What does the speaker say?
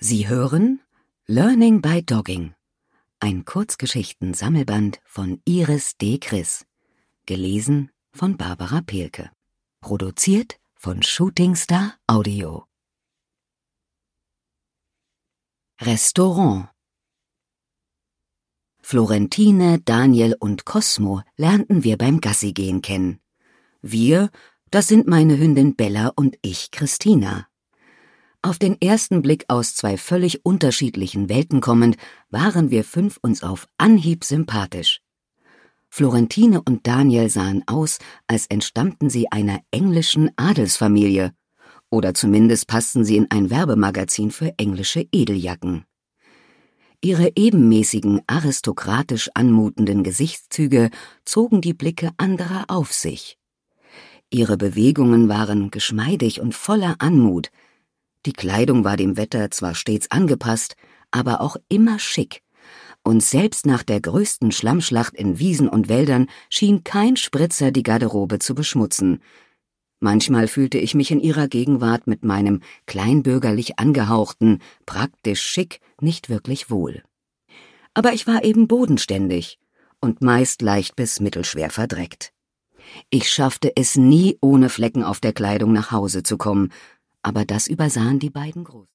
Sie hören Learning by Dogging, ein Kurzgeschichten-Sammelband von Iris D. Kriss, gelesen von Barbara Pehlke, produziert von Shooting Star Audio. Restaurant. Florentine, Daniel und Cosmo lernten wir beim Gassigehen kennen. Wir, das sind meine Hündin Bella und ich, Christina. Auf den ersten Blick aus zwei völlig unterschiedlichen Welten kommend, waren wir fünf uns auf Anhieb sympathisch. Florentine und Daniel sahen aus, als entstammten sie einer englischen Adelsfamilie. Oder zumindest passten sie in ein Werbemagazin für englische Edeljacken. Ihre ebenmäßigen, aristokratisch anmutenden Gesichtszüge zogen die Blicke anderer auf sich. Ihre Bewegungen waren geschmeidig und voller Anmut. Die Kleidung war dem Wetter zwar stets angepasst, aber auch immer schick. Und selbst nach der größten Schlammschlacht in Wiesen und Wäldern schien kein Spritzer die Garderobe zu beschmutzen. Manchmal fühlte ich mich in ihrer Gegenwart mit meinem kleinbürgerlich angehauchten, praktisch schick, nicht wirklich wohl. Aber ich war eben bodenständig und meist leicht bis mittelschwer verdreckt. Ich schaffte es nie, ohne Flecken auf der Kleidung nach Hause zu kommen, aber das übersahen die beiden groß.